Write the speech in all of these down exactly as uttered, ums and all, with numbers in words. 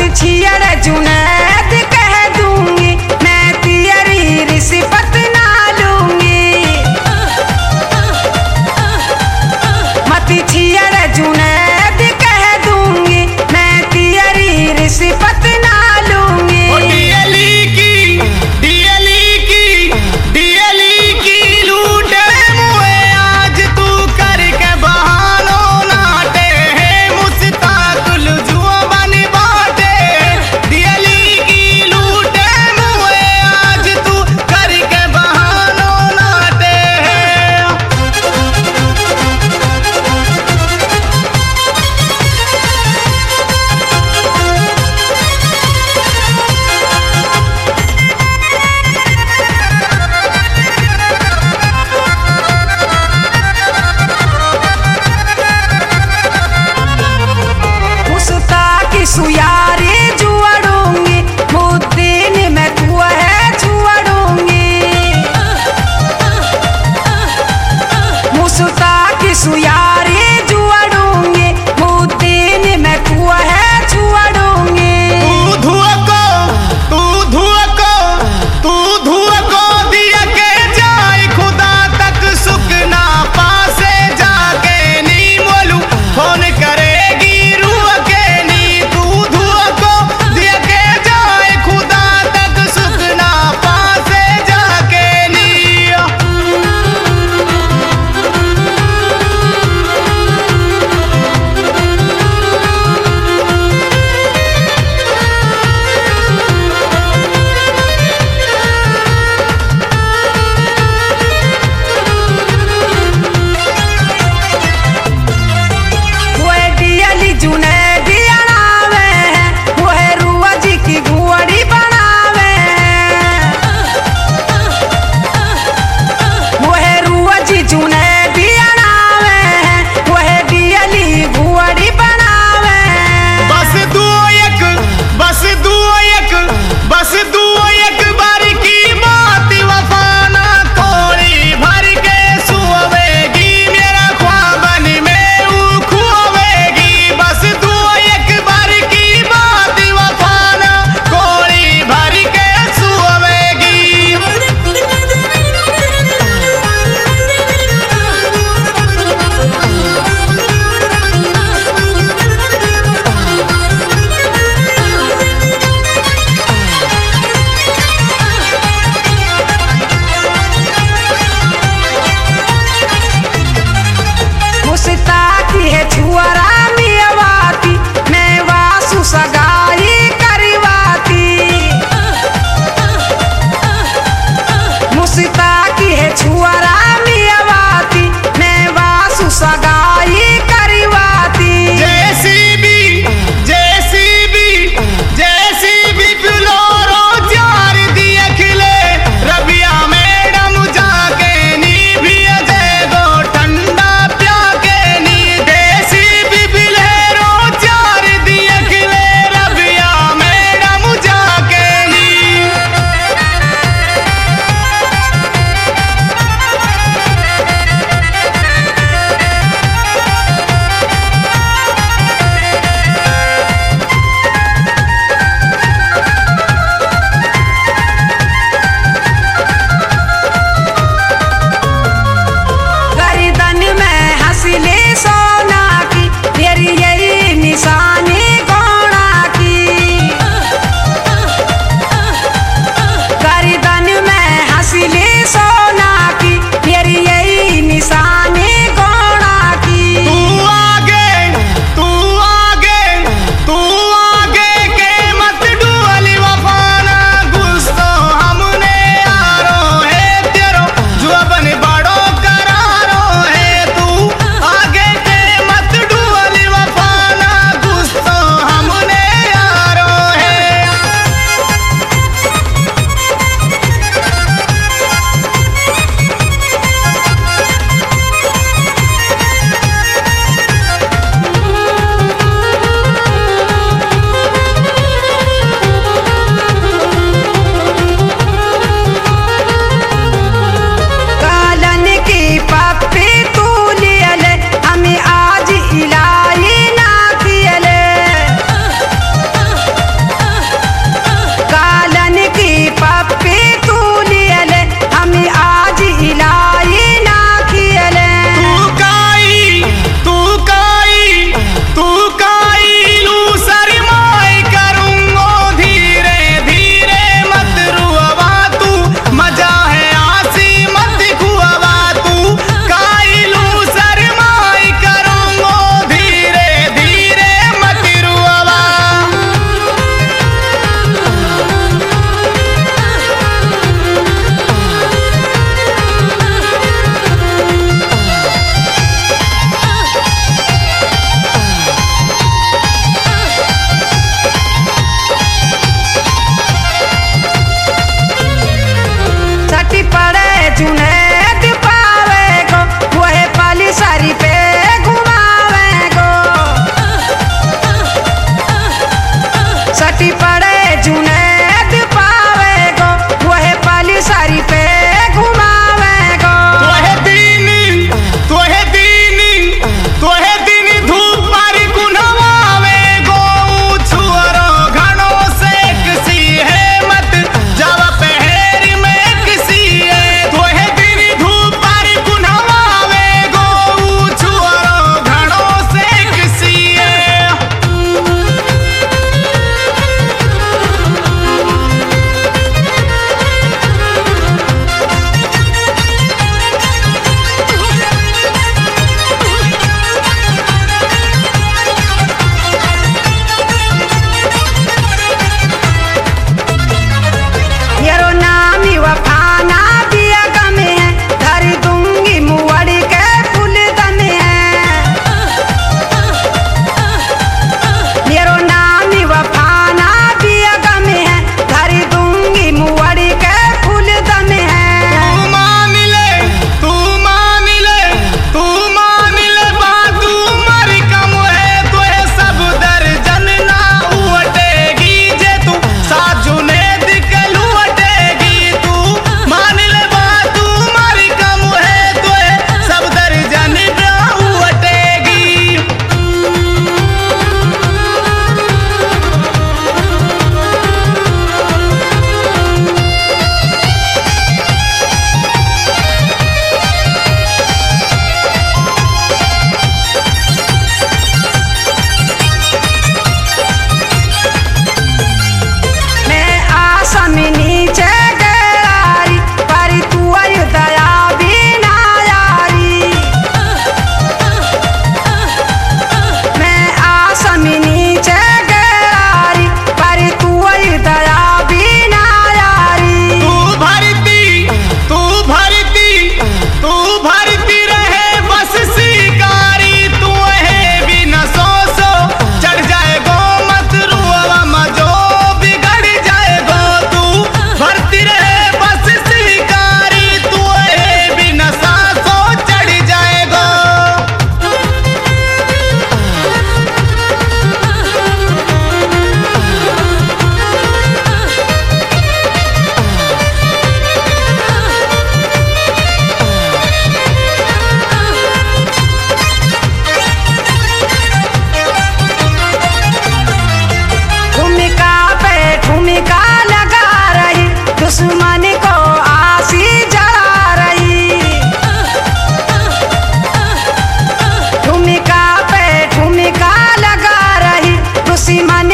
छियर जुनैद कह दूंगी, मैं तेरी रिश्वत ना लूंगी। मत छियर जुनैद कह दूंगी, मैं तेरी रिश्वत ना लूंगी। ओ डीएली की डीएली की डीएली की लूटे मुए आज तू करके बहानो नाटे है मुस्ताकुल जुआ बनी बाटे। डीएली की लूटे मुए आज तू करके बहानो नाटे है। मुस्ताक सुयारे जुआड़ूंगी, मुद्दीन मैं तू है जुआड़ूंगी। मुस्ताक सुयारे जुआड़ूंगी, मुद्दीन मैं तू है जुआड़ूंगी। तू धुआ को तू धुआ को तू धुआ को दिया के जाए खुदा तक सुखना पासे जाके नी मोलू फोन करेगी रूह के नी। तू धुआ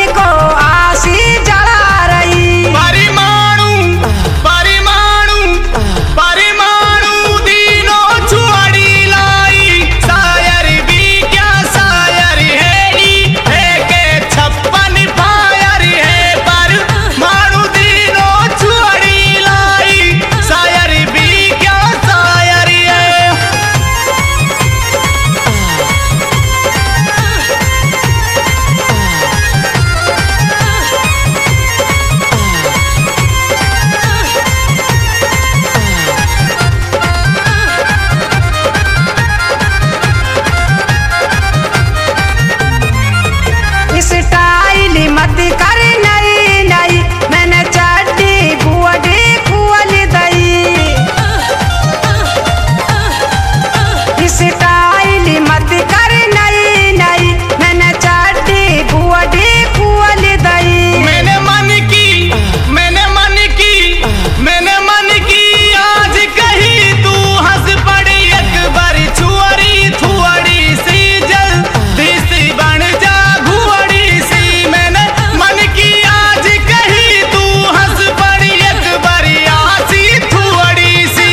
को आसी जला रही। परमाणु परमाणु परमाणु दिनों छुड़ी लाई, शायर भी क्या शायर है, है के छप्पन फायर है। परमाणु दिनों छुड़ी लाई, शायर भी क्या शायर है। स्टाइल मत कर नई नई, मैंने चड्डी बुअडी खुअल दई। स्टाइल मत कर नई नई, मैंने चड्डी बुअडी खुअल दई। मैंने मन की मैंने मन की मैंने मन की आज कही तू हंस पड़ी, अकबर छुअरी थुअड़ी सी जल्दी सी बन जा घुअड़ी सी। मैंने मन की आज कही तू हंस पड़ी, अकबर आसी थुअड़ी सी।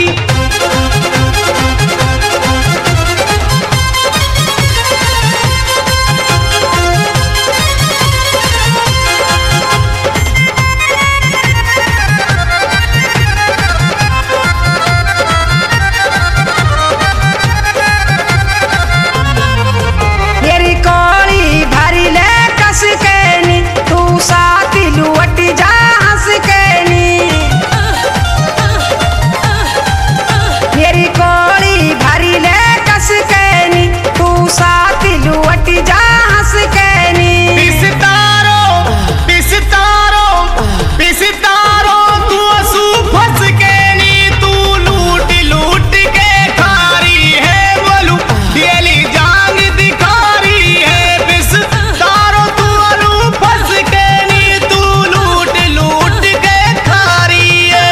मेरी कोड़ी भरी ले कस कैनी, तू साथ लुवट जा हंस कैनी। मेरी कोड़ी भरी ले कस कैनी, तू साथ लुवट जा हंस कैनी। पिसतारो पिसतारो पिसतारो तू असू फंस के नी, तू लूट लूट के खारी है, बोलू डेली जांग दिखारी है। पिसतारो तू अलू फंस के नी, तू लूट लूट के खारी है।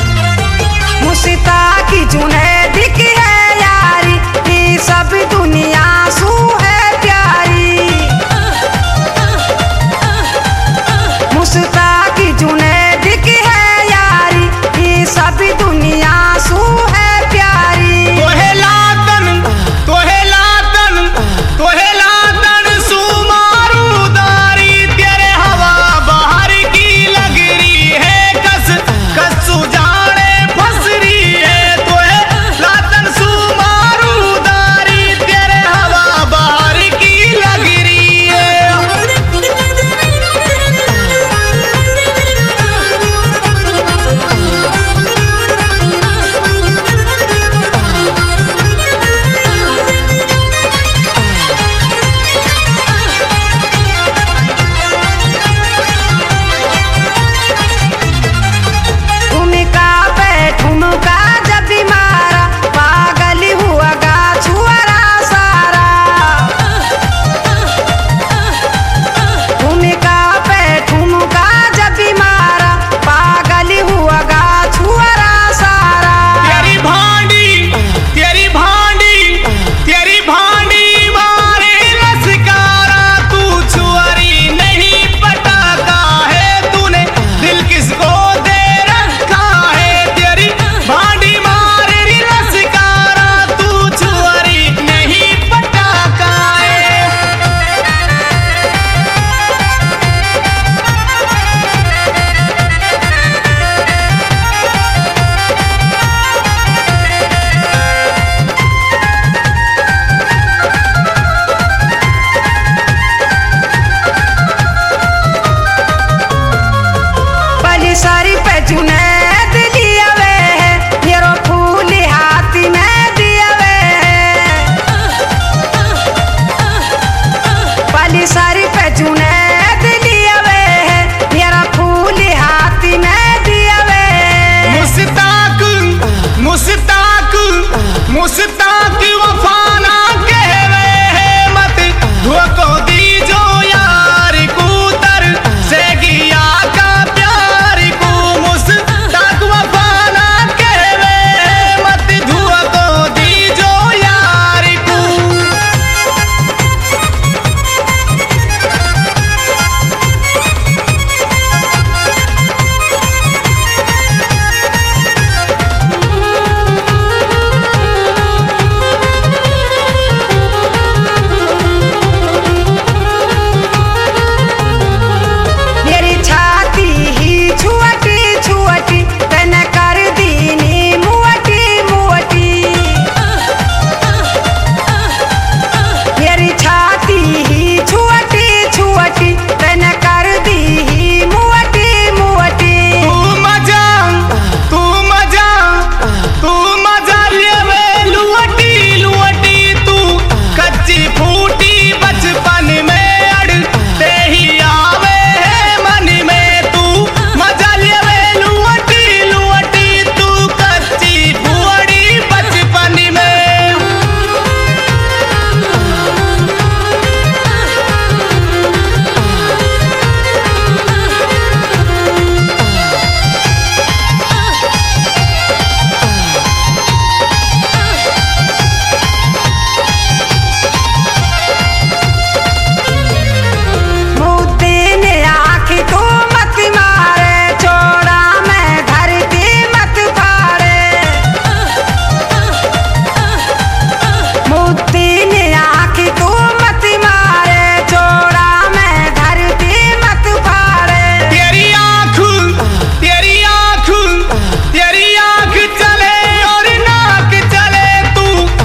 मुस्ताकी जुनैद की है यारी, ये सब दुनिया